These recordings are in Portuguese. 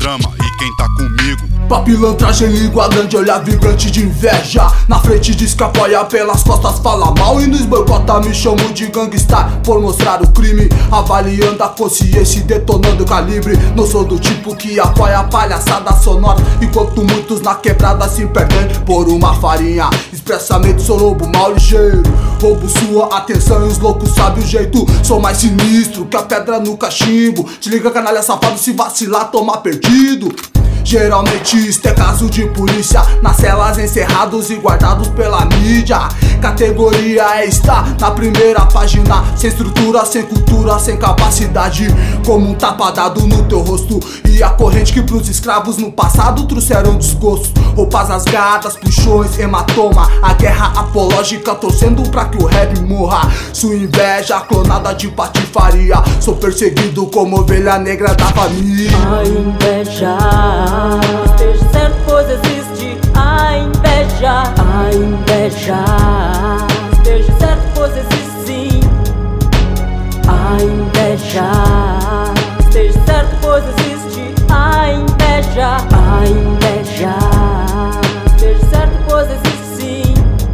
drama e quem tá comigo. Pra pilantragem, língua grande, olhar vibrante de inveja. Na frente diz que apoia, pelas costas fala mal. E nos boicota me chamo de gangstar por mostrar o crime, avaliando a consciência e detonando o calibre. Não sou do tipo que apoia a palhaçada sonora, enquanto muitos na quebrada se perdem por uma farinha. Expressamente sou lobo mal ligeiro, roubo sua atenção e os loucos sabem o jeito. Sou mais sinistro que a pedra no cachimbo. Te liga, canalha safado, se vacilar toma perdido. Geralmente isto é caso de polícia, nas celas encerrados e guardados pela mídia. Categoria é estar na primeira página, sem estrutura, sem cultura, sem capacidade. Como um tapa dado no teu rosto, e a corrente que pros escravos no passado trouxeram desgosto. Roupas rasgadas, puxões, hematoma, a guerra apológica torcendo pra que o rap morra. Sua inveja clonada de patifaria, sou perseguido como ovelha negra da família. A inveja, esteja certo, pois existe a inveja. A inveja, esteja certo, pois existe sim. A inveja, esteja certo, pois existe a inveja. A inveja, esteja certo, pois existe sim.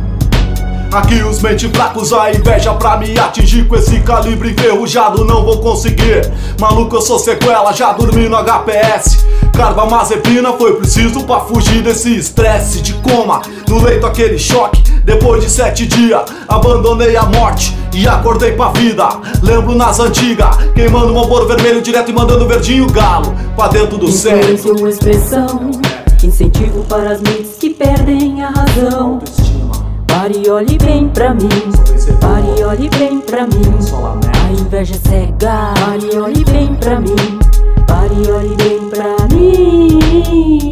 Aqui os mente fracos, a inveja pra me atingir. Com esse calibre enferrujado não vou conseguir. Maluco, eu sou sequela, já dormi no HPS. Carbamazepina foi preciso pra fugir desse estresse de coma. No leito aquele choque, depois de 7 dias abandonei a morte e acordei pra vida. Lembro nas antigas, queimando um alboro vermelho direto e mandando verdinho galo pra dentro do cérebro. Influência uma expressão, incentivo para as mentes que perdem a razão. Pare e olhe bem pra mim, pare e olhe bem pra mim. A inveja é cega, pare e olhe bem pra mim, pare e olhe bem pra mim.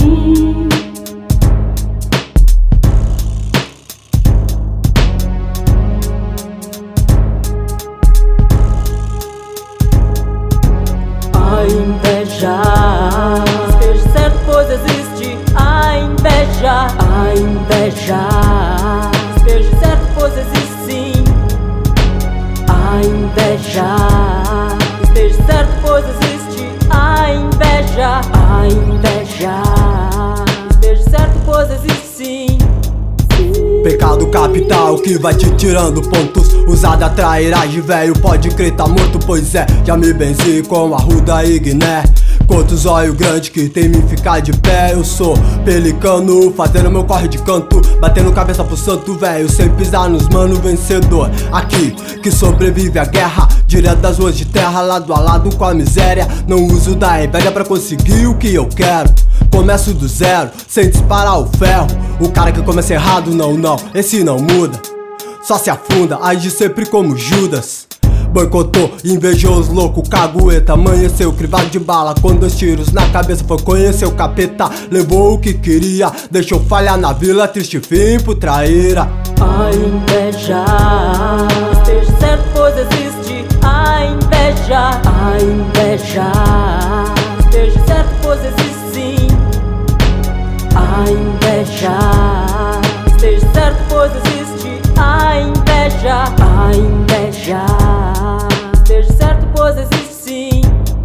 A inveja, esteja certo, pois existe a inveja. A inveja, esteja certo, pois existe sim. A inveja, esteja certo, pois existe a inveja. A inveja, esteja certo, pois existe sim. Pecado capital que vai te tirando pontos. Usada trairagem, velho, pode crer tá morto, pois é. Já me benzi com Arruda e Guiné. Quantos olhos grandes que tem me ficar de pé. Eu sou pelicano, fazendo meu corre de canto, batendo cabeça pro santo, velho, sem pisar nos mano vencedor. Aqui, que sobrevive à guerra, direto das ruas de terra, lado a lado com a miséria. Não uso da inveja pra conseguir o que eu quero. Começo do zero, sem disparar o ferro. O cara que começa errado, não, esse não muda. Só se afunda, age sempre como Judas. Boicotou, invejoso, louco, cagueta. Amanheceu, crivado de bala, com 2 tiros na cabeça. Foi conhecer o capeta, levou o que queria. Deixou falhar na vila, triste fim pro traíra. A inveja, esteja certo, pois existe a inveja. A inveja, esteja certo, pois existe sim. A inveja, esteja certo, pois existe a inveja. A inveja, esteja certo, pois existe sim.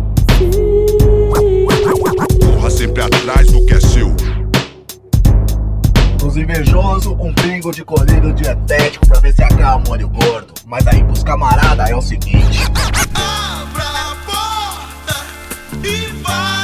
Corra sempre atrás do que é seu. Os invejosos, um pingo de colírio dietético pra ver se acalma o olho gordo. Mas aí pros camarada é o seguinte: abra a porta e vai.